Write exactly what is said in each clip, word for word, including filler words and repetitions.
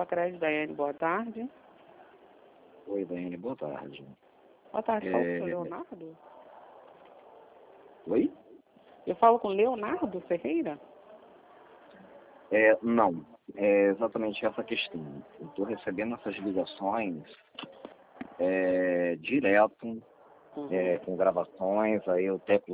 Sacredi, Daiane, boa tarde. Oi, Daiane, boa tarde. Boa tarde, É... falo com o Leonardo? Oi? Eu falo com Leonardo Ferreira? É, não, é exatamente essa questão. Eu estou recebendo essas ligações é, direto, Uhum. é, com gravações, aí eu teco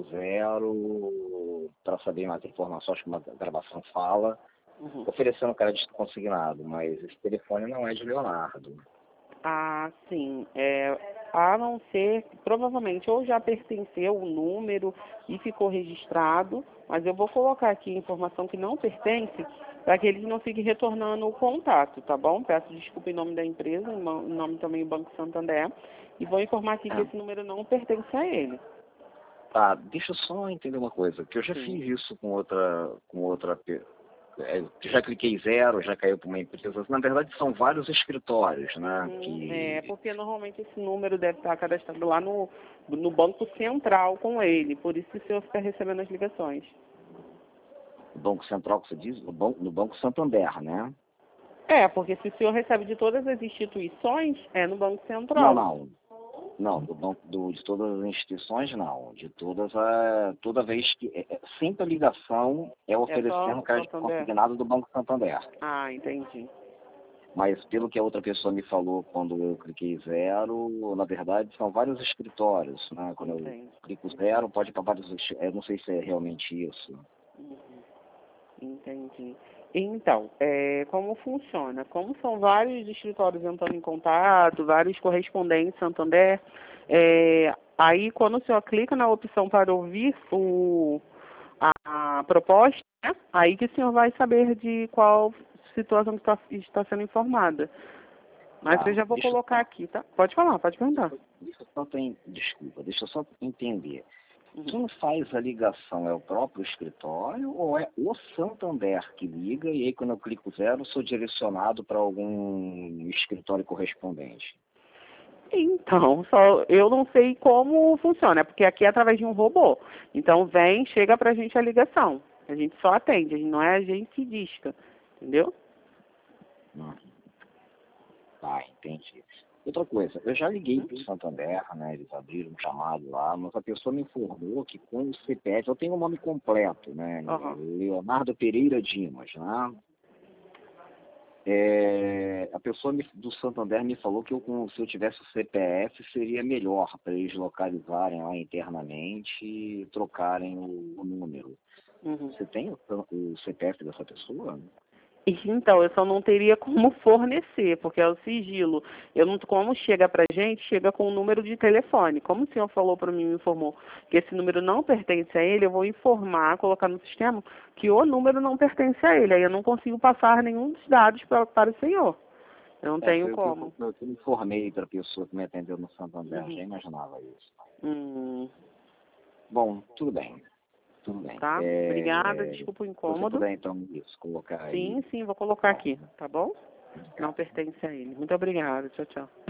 zero para saber mais informações que uma gravação fala, Uhum. oferecendo crédito consignado, mas esse telefone não é de Leonardo. Ah, sim. É, a não ser, provavelmente, ou já pertenceu o número e ficou registrado, mas eu vou colocar aqui informação que não pertence, para que eles não fiquem retornando o contato, tá bom? Peço desculpa em nome da empresa, em mo- em nome também do Banco Santander, e vou informar aqui que É. esse número não pertence a ele. Tá, deixa eu só entender uma coisa, que eu já Sim. fiz isso com outra, com outra, pe- é, já cliquei zero, já caiu para uma empresa. Na verdade, são vários escritórios, né? Hum, É, Que porque normalmente esse número deve estar cadastrado lá no, no Banco Central com ele, por isso que o senhor fica recebendo as ligações. o Banco Central, que você diz, no Banco, no Banco Santander, né? É, porque se o senhor recebe de todas as instituições, é no Banco Não, Central. não. Não, do banco, do, de todas as instituições, não. De todas a, toda vez que, é, é, sempre a ligação é É oferecendo só crédito Santander? consignado do Banco Santander. Ah, entendi. Mas pelo que a outra pessoa me falou quando eu cliquei zero, na verdade são vários escritórios, né? Quando eu Entendi. clico zero, pode ir para vários, escri- eu não sei se é realmente isso. Uhum. Entendi. Então, é, como funciona? Como são vários escritórios entrando em contato, vários correspondentes Santander, é, aí quando o senhor clica na opção para ouvir o, a, a proposta, né, aí que o senhor vai saber de qual situação que está, está sendo informada. Mas Tá, eu já vou deixa eu colocar só, aqui, tá? Pode falar, pode perguntar. deixa eu só tem, desculpa, deixa eu só entender. Uhum. Quem faz a ligação é o próprio escritório ou é o Santander que liga e aí quando eu clico zero sou direcionado para algum escritório correspondente? Então, só eu não sei como funciona, porque aqui é através de um robô. Então vem, chega pra gente a ligação. A gente só atende, a gente não é a gente que disca, entendeu? Hum, tá, entendi. Outra coisa, eu já liguei Uhum. para o Santander, né? Eles abriram um chamado lá, mas a pessoa me informou que com o C P F, eu tenho o nome completo, né? Aham. Leonardo Pereira Dimas, né? É, a pessoa me- do Santander me falou que eu, com- se eu tivesse o C P F seria melhor para eles localizarem lá internamente e trocarem o, o número. Uhum. Você tem o, o C P F dessa pessoa? Então, eu só não teria como fornecer, porque é o sigilo. Eu não, como chega pra gente, chega com o número de telefone. Como o senhor falou para mim, me informou que esse número não pertence a ele, eu vou informar, colocar no sistema que o número não pertence a ele. Aí eu não consigo passar nenhum dos dados pra, para o senhor. Eu não É, tenho foi o que eu, como. eu que informei para a pessoa que me atendeu no Santander, Uhum. já imaginava isso. Hum, Bom, tudo bem, tudo bem. tá? Obrigada, É, desculpa o se você incômodo. puder então isso, colocar aí. Sim, sim, vou colocar Tá, aqui, tá bom? Não obrigado. pertence a ele. Muito obrigada. Tchau, tchau.